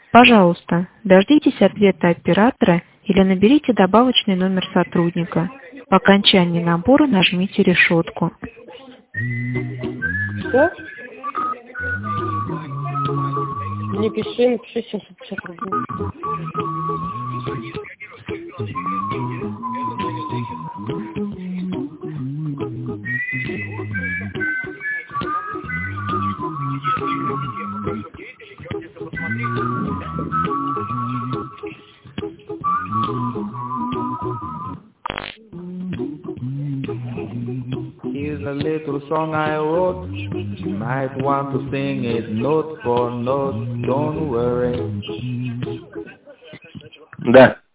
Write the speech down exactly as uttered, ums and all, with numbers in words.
Пожалуйста, дождитесь ответа оператора или наберите добавочный номер сотрудника. По окончании набора нажмите решетку. Что? Не пиши, напиши семьсот пятьдесят рублей. Here's a little song I wrote. You might want to sing it note for note. Don't worry. Да.